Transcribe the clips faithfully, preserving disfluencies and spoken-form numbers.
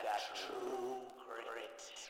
true grit.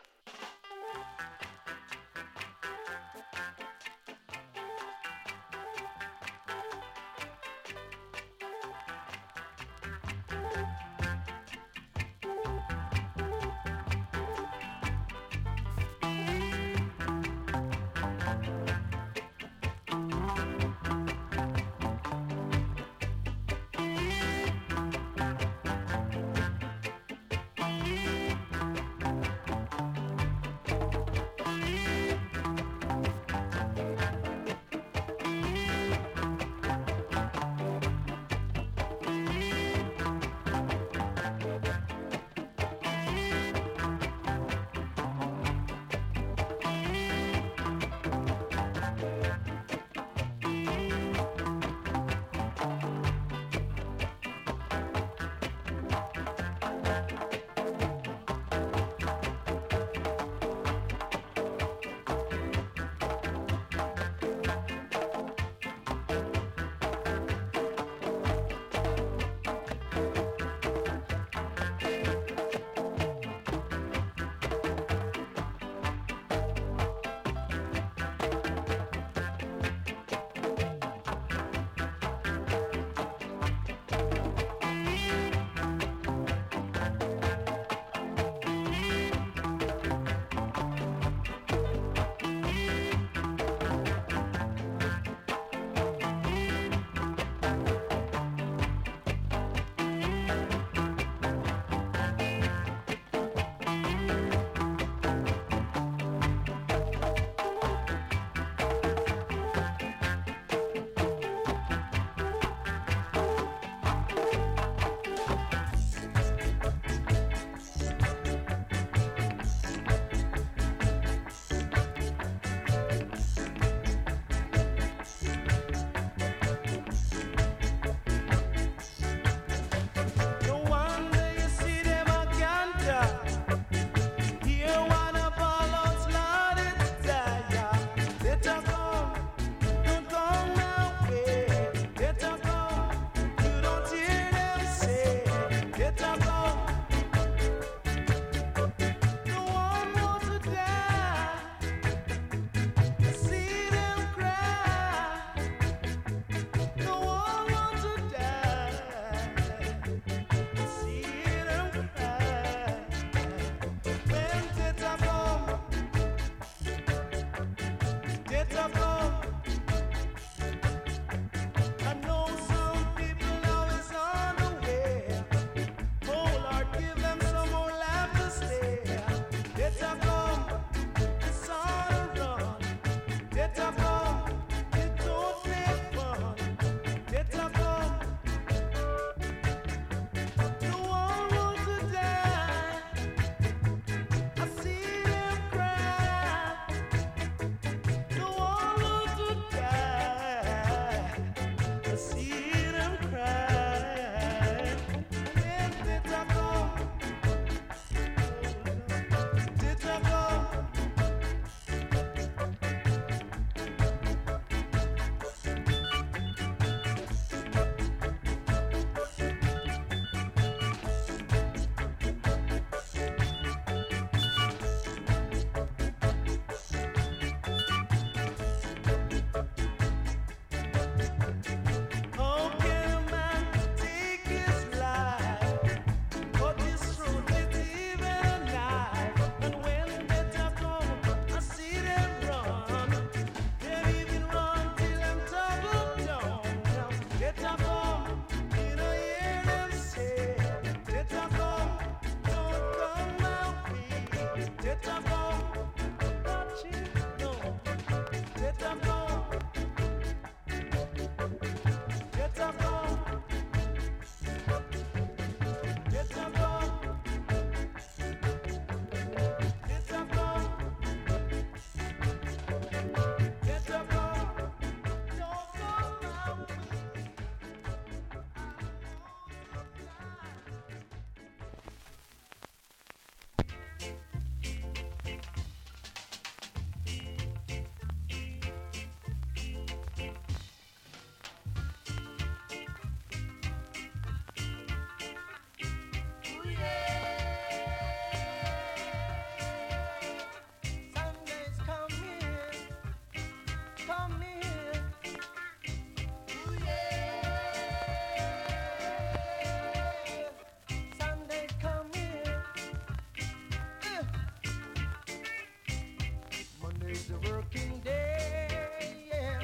Monday's a working day, yeah.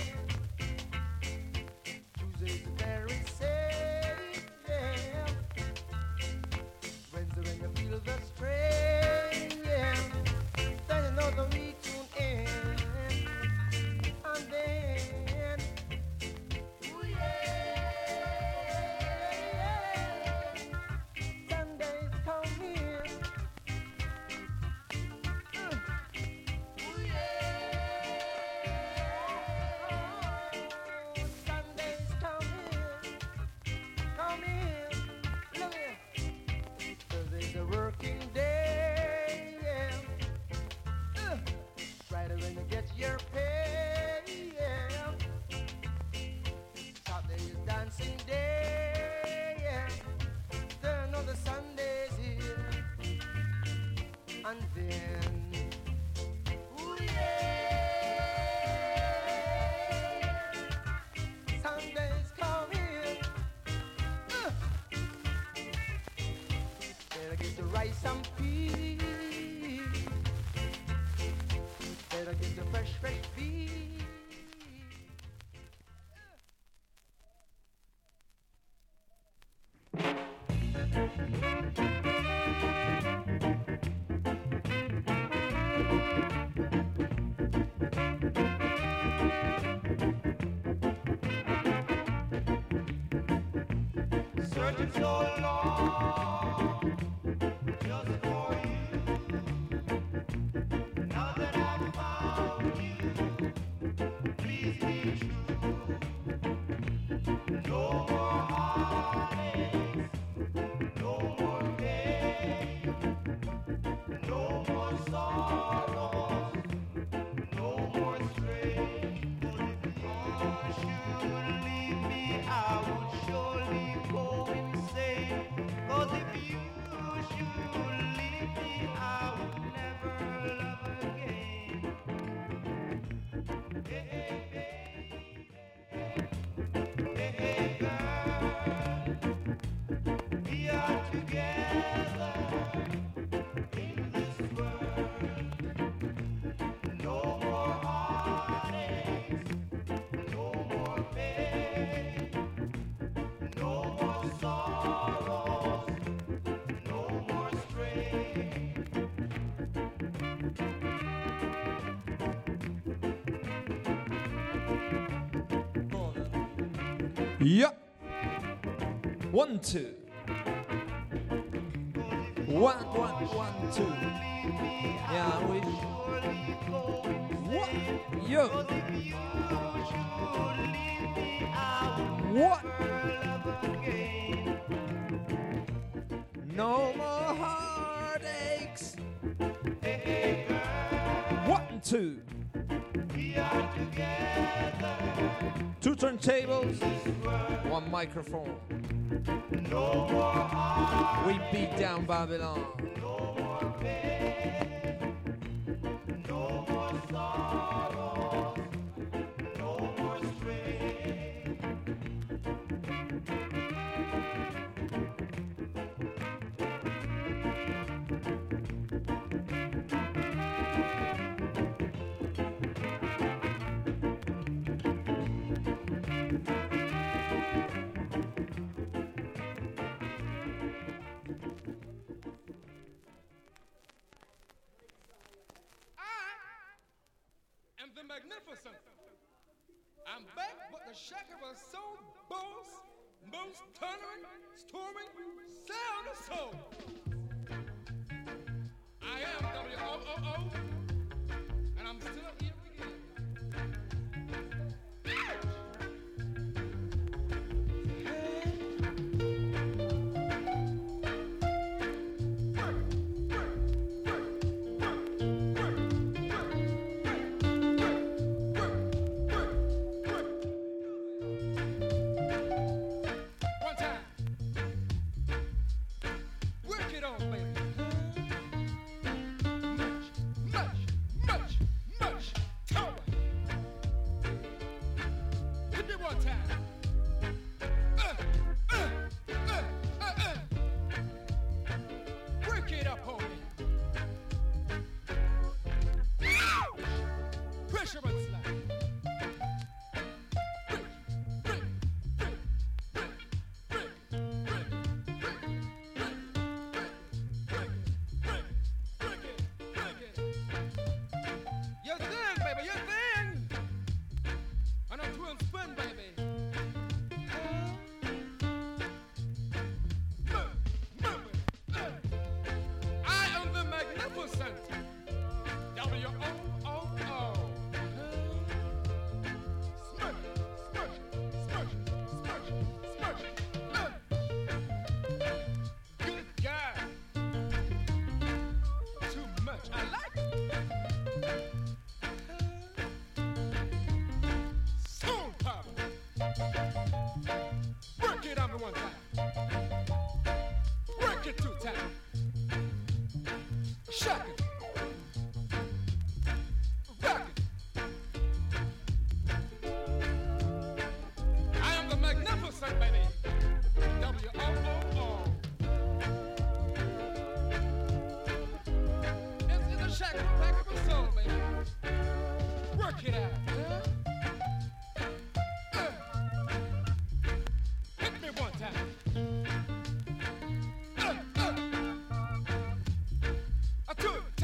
Tuesday's very safe, yeah. Wednesday when you feel the strain, yeah. Then you know the week soon ends, and then, ooh yeah, Sunday's coming. Mm. Ooh yeah, Sunday's coming, coming. Look here. Thursday's a working day, yeah. Uh, Friday when you get your pay, yeah. Saturday is dancing day, yeah. Then another Sunday's here, and then, ooh yeah, Sunday's coming. Uh, Better get the rice and peas. Better get the fresh, fresh beef. Searching so long just for you. Now that I've found you, please be true. No more heartaches, no more pain, no more sorrows, no more strain. But if you should leave me, I would surely go insane. 'Cause if you should leave me, I would never love again. Hey, hey, baby. Hey, hey, girl. We are together in this world. No more heartaches, no more pain, no more sorrows, no more strain. Yeah. One, two. One, one, one, two. Yeah, I wish. What? Yo. What? No more heartaches. One, two. We are together. Two turntables, one microphone. No more heart, We beat down Babylon. no more pain, no more sorrow, no more strain. am the magnificent. I'm back, but the shaker was so boss, most thundering, storming, sound of soul. I am W O O O, and I'm still here again. One time. Work it on, baby. Much. W O O O. Smush, smush, smush, smush, smush. Uh. Good guy. Too much. I like it. Soul power. Work it on me one time. Work it two times. Shake it. Rock it. I am the magnificent baby. W O O O. This is a shack pack of a soul, baby. Work it out. Huh? Uh. Hit me one time. Uh, uh. A two.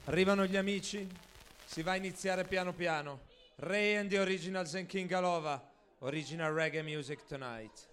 Arrivano gli amici, si va a iniziare piano piano. Ray and the Originals and King Alova, original reggae music tonight.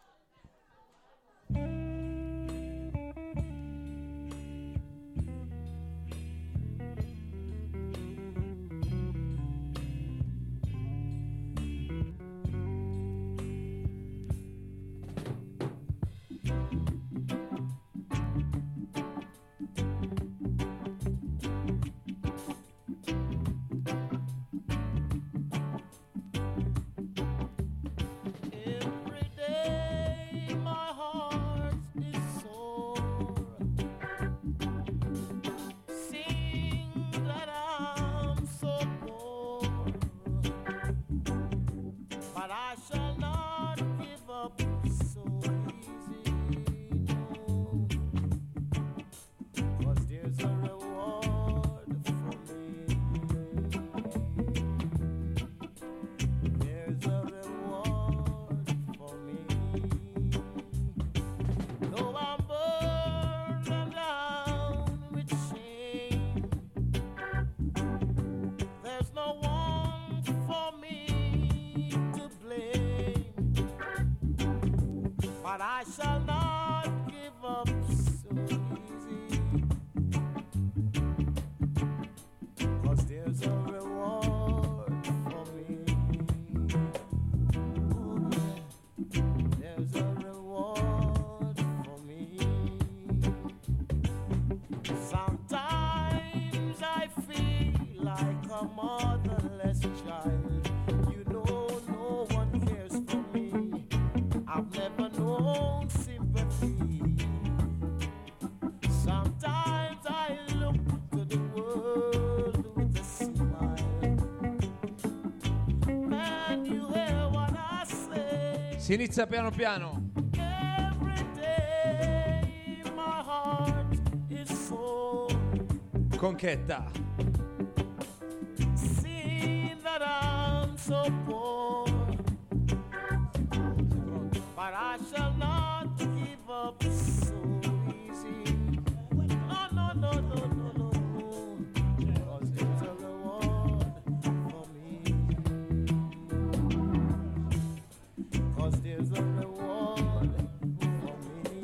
Every day my heart is sore. Seeing that I'm so poor, but I shall not give up so easy, no. 'Cause there's a reward for me. There's a reward for me. Though I'm burdened down with shame, there's no one for me to blame. But I shall not give up so easy, 'cause there's a reward for me. Ooh, there's a reward for me. Sometimes I feel like a motherless child. You know, no one cares for me. I've never known sympathy. Sometimes I look to the world with a smile. And you hear what I say. Si inizia piano piano. Every day my heart is full. Conchetta. Seeing that I'm so poor, but I shall not give up so easy. No, no, no, no, no, no, no. 'Cause there's a reward for me. 'Cause there's a reward for me.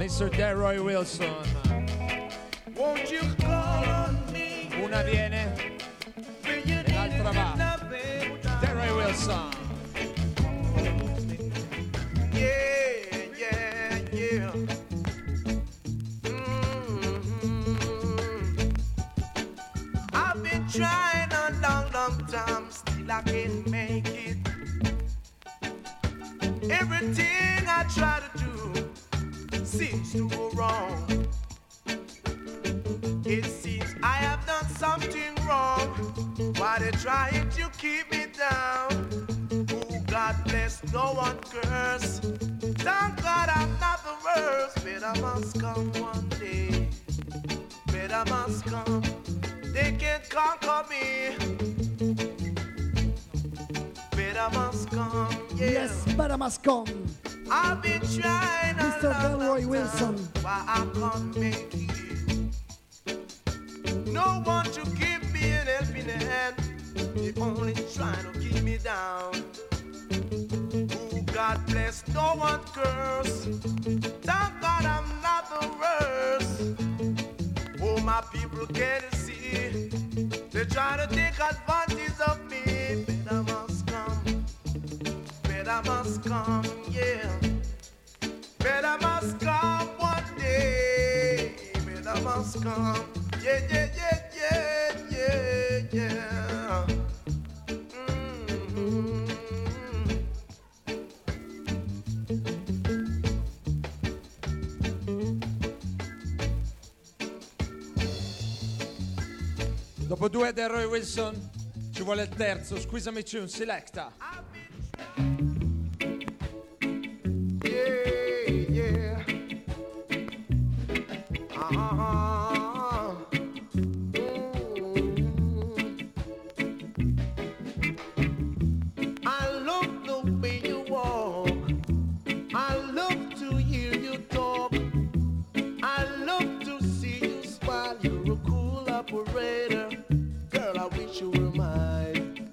mister Delroy Wilson. Won't you call on me? Una viene When you e l'altra va. nothing. Delroy Wilson. Yeah, yeah, yeah. Mm-hmm. I've been trying a long, long time, still I can't make it. Everything I try to do seems to go wrong. It seems I have done something wrong. Why they trying to keep me down? Oh, God bless, no one curse. Thank God I'm not the worst. Better must come one day. Better must come. They can't conquer me. Better must come. Yeah. Yes, better must come. I've been trying a Mister long, Delroy long Wilson. time, why I can't make it. No one to give me an helping hand. They only trying to keep me down. Oh, God bless, no one curse. Thank God I'm not the worst. Oh, my people can't see. They try to take advantage of me. Better must come. Better must come, yeah. Better must come one day. Better must come. Yeah, yeah, yeah, yeah, yeah, yeah. Mm-hmm. Dopo due Delroy Wilson ci vuole il terzo. Squeezami Tune Selecta. Yeah, yeah. Uh-huh. Mm. I love the way you walk. I love to hear you talk. I love to see you smile. You're a cool operator. Girl, I wish you were mine.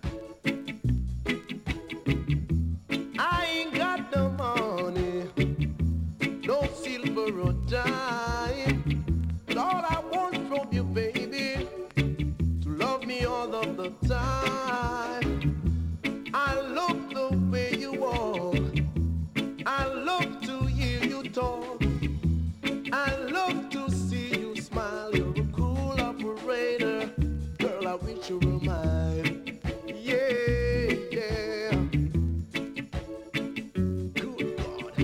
I ain't got no money, no silver or dime. But all I want from you, baby, to love me all of the time. I love the way you walk. I love to hear you talk. I love to see you smile. You're a cool operator. Girl, I wish you were mine. Yeah, yeah. Good God.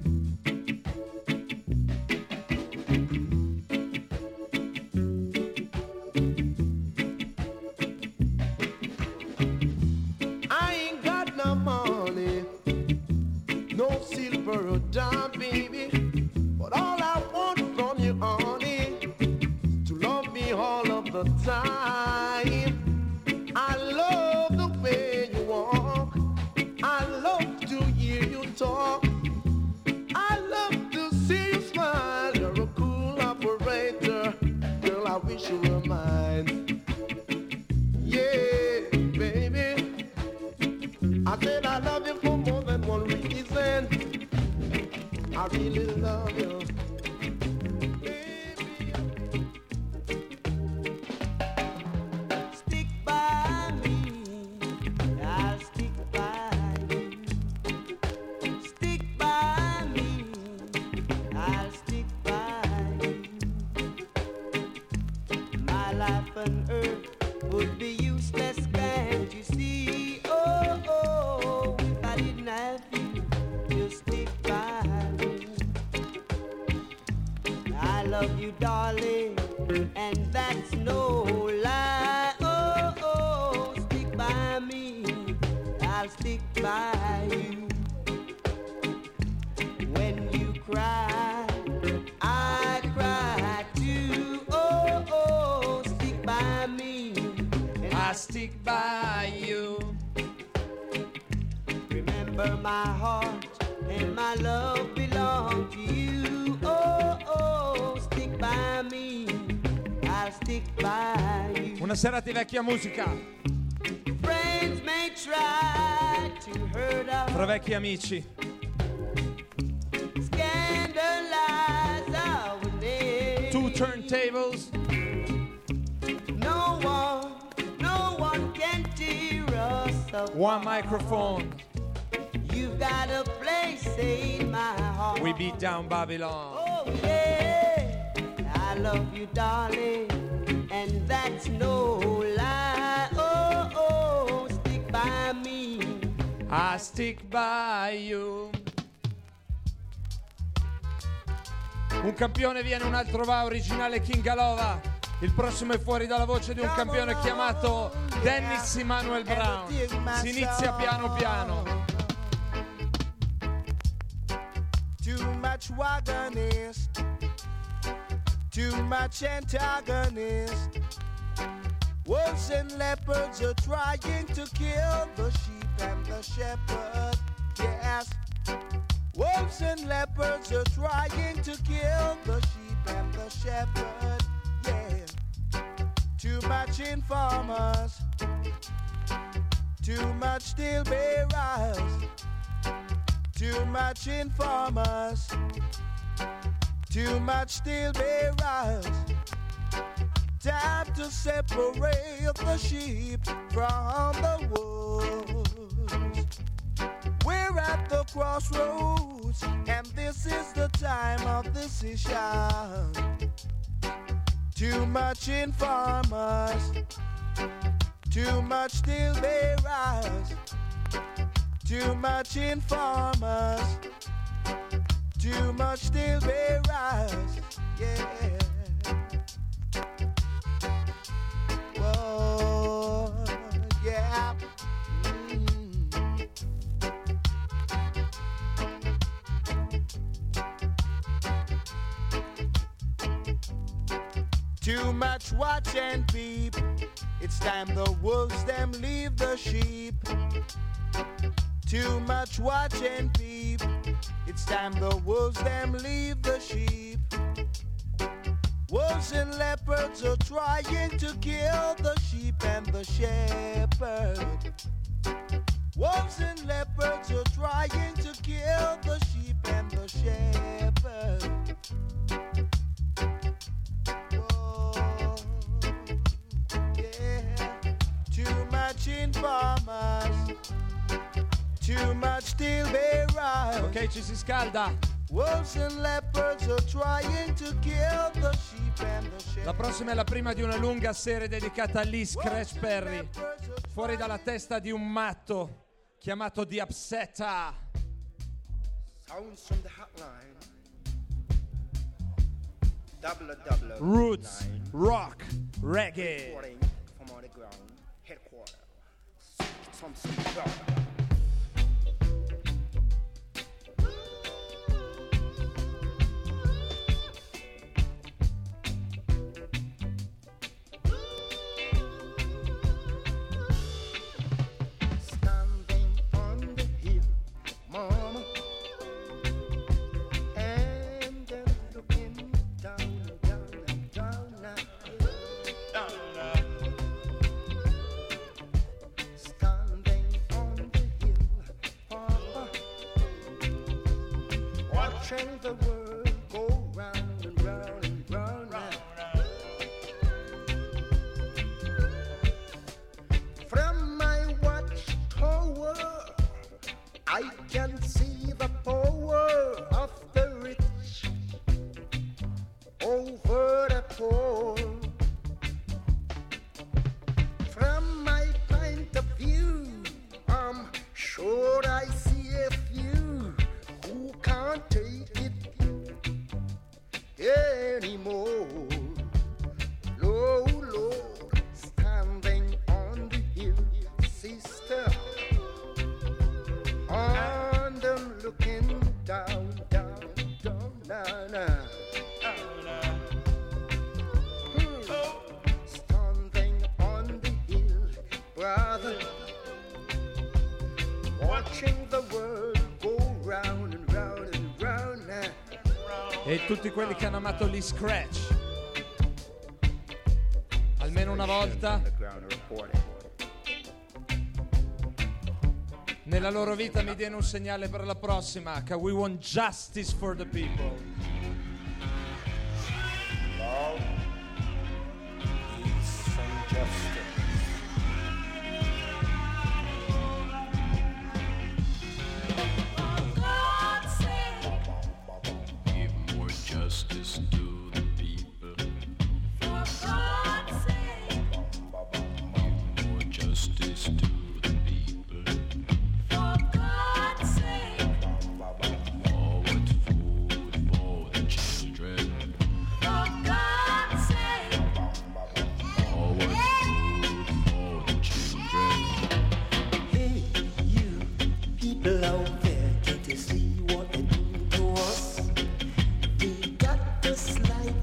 I ain't got no money, no silver or dime, baby. But all I want from you, honey, to love me all of the time. I love the way you walk. I love to hear you talk. I love to see you smile. You're a cool operator. Girl, I wish you were mine. Yeah, baby. I said I love you for more than one reason. I really love you. Baby. Stick by me, I'll stick by you. Stick by me, I'll stick by you. My life on earth would be useless, can't you see? Oh, oh, if I didn't have you, you'll stick by me. I love you, darling, and that's no lie. Oh, oh, stick by me, I'll stick by you. When you cry, I cry too. Oh, oh, stick by me, and I stick by you. remember my heart and my love belong to you. Oh, oh, stick by me, I'll stick by you. Una serata di vecchia musica Friends may try to hurt us, tra vecchi amici. scandalize Two turntables. No one, no one can tear us apart. One microphone. You've got a place in my heart. We beat down Babylon. Oh yeah, I love you, darling, and that's no lie. Oh oh, stick by me. I stick by you. Un campione viene, un altro va, originale King Alova. Il prossimo è fuori dalla voce di un campione chiamato Dennis Emmanuel Brown. Si inizia piano piano. Too much wagonist, too much antagonist. Wolves and leopards are trying to kill the sheep and the shepherd. Yes, wolves and leopards are trying to kill the sheep and the shepherd. Yeah, too much informers, too much steel bearers. Too much informers, too much steel bearers. Time to separate the sheep from the wolves. We're at the crossroads, and this is the time of decision. Too much informers, too much steel bearers. Too much informers, too much steel bearers, yeah. Whoa, yeah. Mm. Too much watch and peep. It's time the wolves them leave the sheep. Too much watch and peep. It's time the wolves them leave the sheep. Wolves and leopards are trying to kill the sheep and the shepherd. Wolves and leopards are trying to kill the sheep and the shepherd. Whoa, yeah. Too much informers, too much steel bearers. Ok, ci si scalda. Wolves and leopards are trying to kill the sheep and the sheep. La prossima è la prima di una lunga serie dedicata a Lee Scratch Perry. Fuori dalla testa di un matto chiamato The Upsetter. Sounds from the hotline. Double double. Roots, nine. rock, reggae. Reporting from on the ground. Headquarters. Some some brother. Watching the world go round and round and round, round, round. From my watchtower, I can see the power of the rich over the poor. From my point of view, I'm sure I see a few who can't take it anymore. Low, low, standing on the hill, sister, and I'm looking down, down, down, down, down. Hmm. Standing on the hill, brother, watching the world go round and round and round now. E tutti quelli che hanno amato Lee Scratch, almeno una volta nella loro vita, mi diano un segnale per la prossima, che we want justice for the people.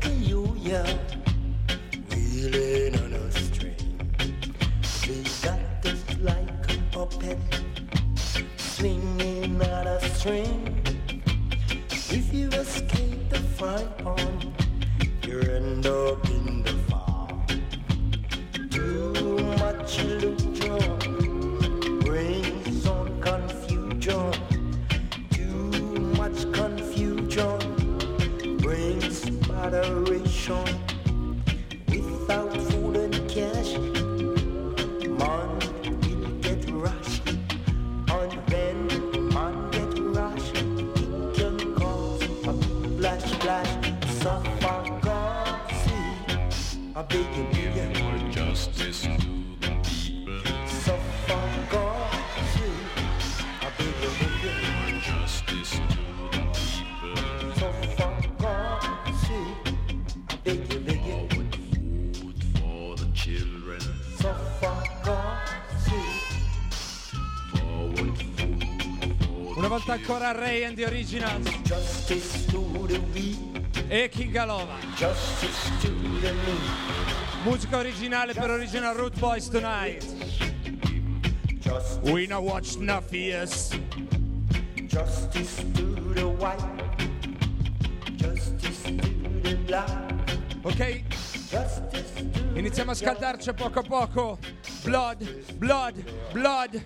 you, yeah, reeling on a string. They got this like a puppet, swinging on a string. If you escape the frying pan, you end up in the fire. Too much illusion brings on confusion. Too much confusion brings moderation. Without food and cash, man will get rushed. And when man get rushed, it can cause a flash, flash, suffer, God, see. I beg you, beg you. More justice to the people. Suffer, God, see. I beg you, beg you. More justice to the people. Suffer, God, see. I beg you, beg you. Forward food for the children. Suffer, God, see. Forward food for Una volta ancora Ray and the Originals Justice to the weak. e Kingalova. Justice to the meek. Musica originale per Original Root Boys Tonight. Justice, We now watch Nuffius. justice to the white. Justice to the black. Ok, Justice to iniziamo a scaldarci a poco a poco. Blood, blood, blood.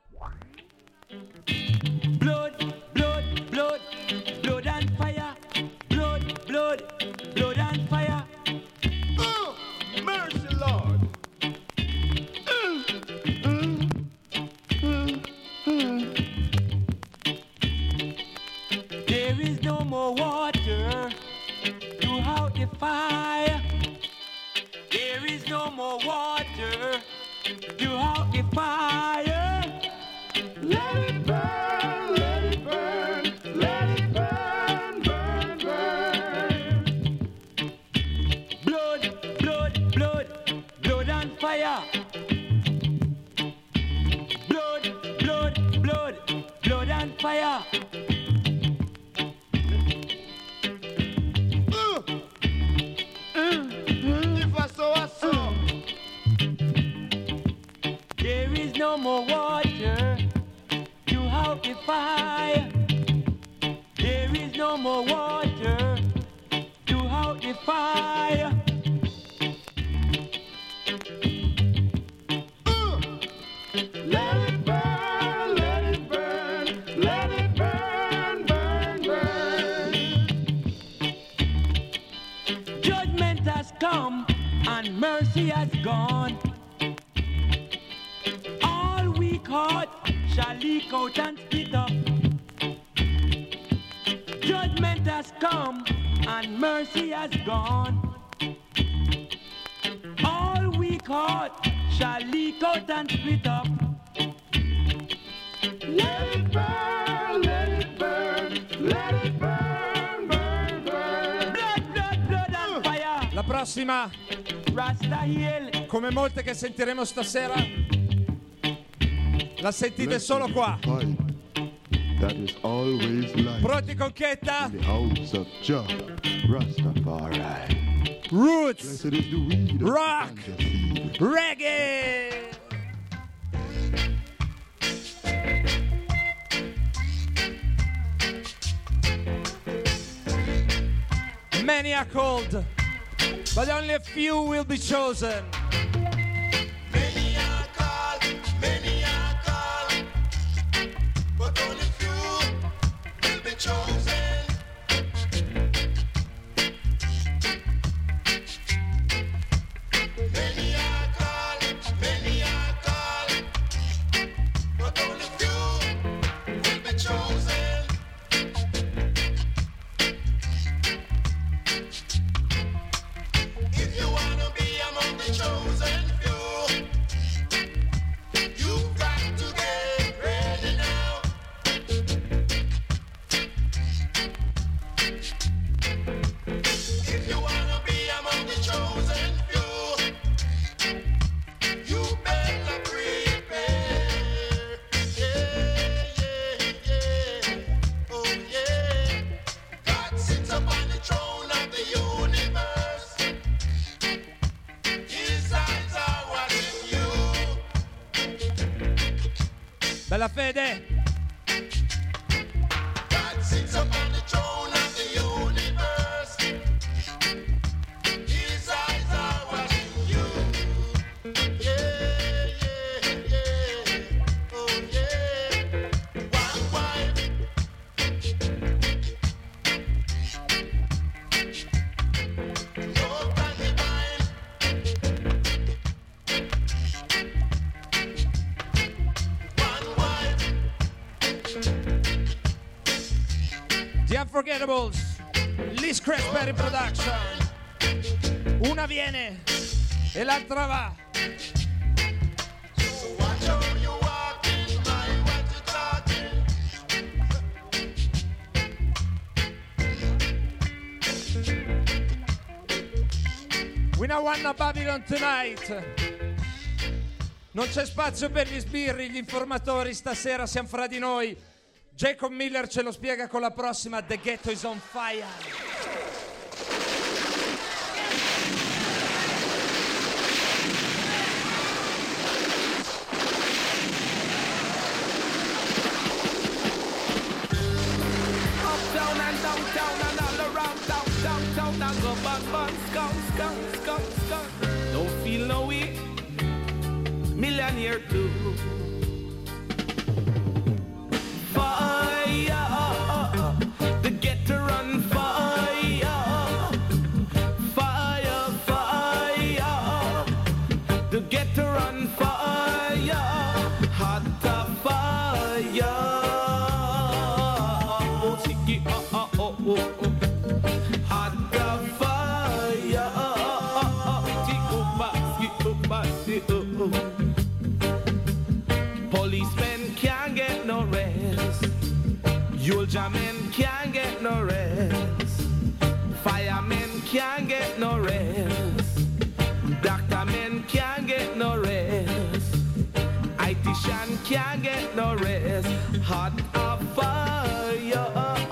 Blood, blood, blood, blood and fire. Blood, blood, blood and fire. Mercy, Lord. There is no more water to out the fire. There is no more water to out the fire. Let it burn, let it burn, let it burn, burn, burn. Blood, blood, blood, blood and fire. Blood, blood, blood, blood and fire. If I saw, I saw. There is no more water to out the fire. There is no more water to out the fire. Let it burn, let it burn, let it burn, burn, burn. Judgment has come and mercy has gone. All we caught shall leak out and split up. Judgment has come and mercy has gone. All we caught shall leak out and split up. Let it burn, let it burn, let it burn, burn, burn. Blood, blood, blood and fire. La prossima, Rasta Hill. come molte che sentiremo stasera, la sentite solo qua. Fight that is always light Pronti con Chetta? in the house of Jah Rastafari. Roots, Blessed is the weed Rock. and the seed. reggae. Many are called, but only a few will be chosen. Many are called, many are called, but only few will be chosen. Many are called, many are called, but only few will be chosen. If you wanna be among the chosen, Bella Fede. God sits upon the throne of the universe. His eyes are watching you. Yeah, yeah, yeah. Oh, yeah. One wife. No plan divine. One wife. The Unforgettables, Liz Crasberry Production. Una viene e l'altra va. So watch how you walking, mind what you talking. We now wanna Babylon tonight. Non c'è spazio per gli sbirri, gli informatori, stasera siamo fra di noi. Jacob Miller ce lo spiega con la prossima The Ghetto is on Fire. Uptown and downtown and all around town, downtown and go bun bun, skunk, skunk, skunk, skunk. Don't feel no way, millionaire too. Fire, the ghetto run fire, fire, fire, the ghetto run fire, hot fire. Oh, sticky, oh, oh, oh, oh, oh. Hot fire, tick up, basket up, basket up. Policemen can't get no rest. Soldier men can't get no rest. Firemen can't get no rest. Doctor men can't get no rest. I T shan can't get no rest. Hot of fire.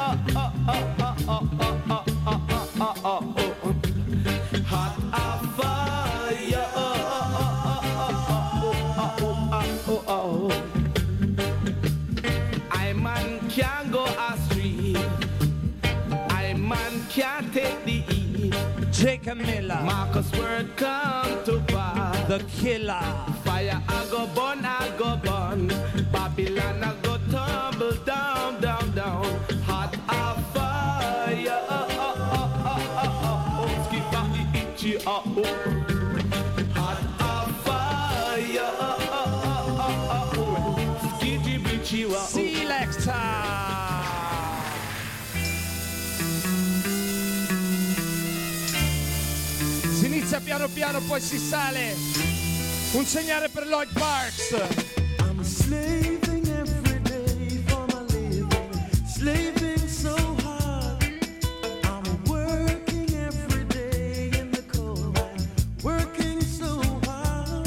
Hot of fire. I man can't go astray. I man can't take the heat. Jacob Miller, Marcus word come to pass. The Killer. Fire I go burn, I go burn. Babylon I go tumble down, down, down. Hot of fire. Skip out the itchy up. Hot of fire. Skidgy bitchy wa. Selecta. Si inizia piano piano, poi si sale. Un segnale per Lloyd Parks. I'm slaving every day for my living, slaving so hard. I'm working every day in the coal mine, working so hard.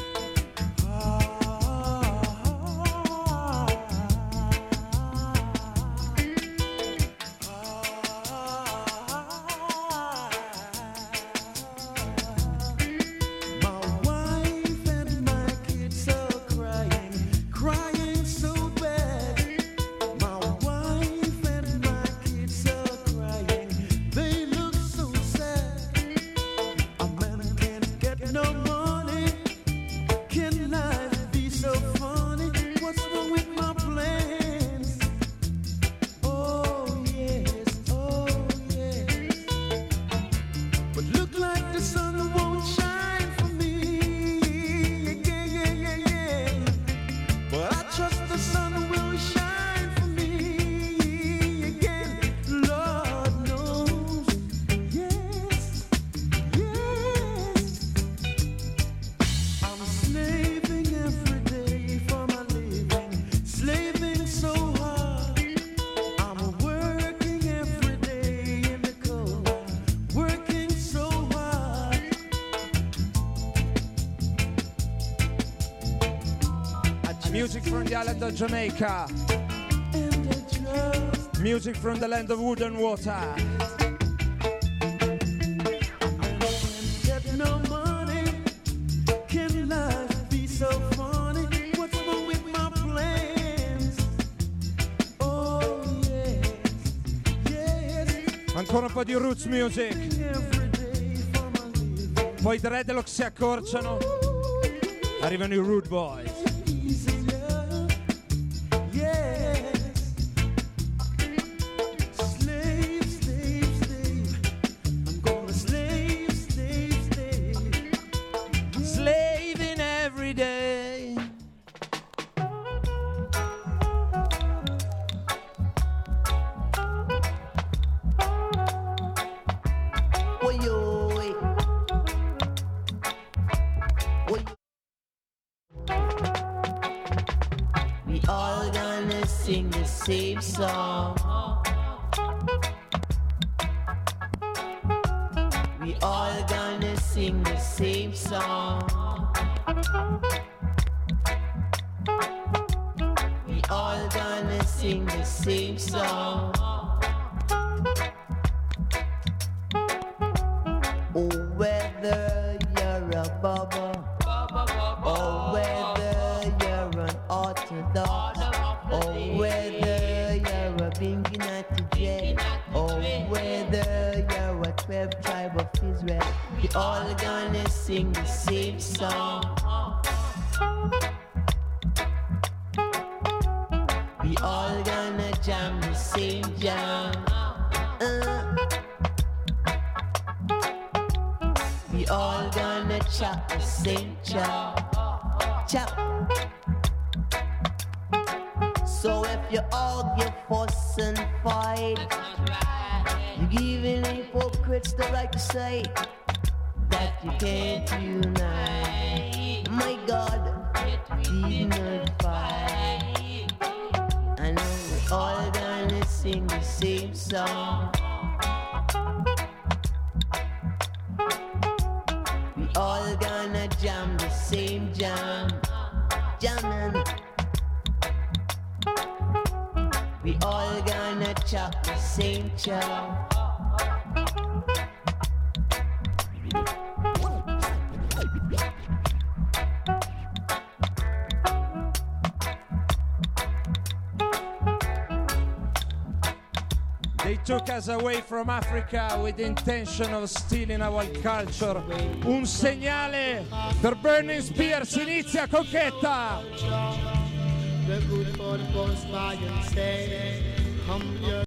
My wife and my kids are crying, crying so bad. My wife and my kids are crying, they look so sad. A man can't get no money. Can life be so funny? What's wrong with my plans? Oh yes, oh yes. But look like the sun won't shine for me. Yeah, yeah, yeah, yeah. But I trust the sun will shine for me again. Lord knows. Yes, yes. I'm slaving every day for my living, slaving so hard. I'm working every day in the cold, working so hard. Music from the island of Jamaica. And I trust Music from the land of wood and water. get no money. Can life be so funny? What's wrong with my plan? Ancora un po' di roots music. Poi i dreadlock si accorciano. Arrivano i Rude Boys. Slaving every day. We all gonna sing the same song. We all gonna sing the same song. We all gonna sing the same song. Oh, whether you're a bubble, or whether you're an orthodox, or whether you're a bingy natty jet, or whether you're a twelve tribe of Israel, we all gonna sing the same song. We all gonna jam the same jam. Uh. We all gonna chop the same chop. Chop. So if you argue, fuss and fight, you're giving hypocrites the right to say that you can't unite. My God, dignify. I know we're all gonna sing the same song. We all gonna jam the same jam. Jamming. We all gonna chop the same chop. They took us away from Africa with the intention of stealing our culture. Un segnale per Burning Spears, inizia Conchetta. The good for the post by and say, come here.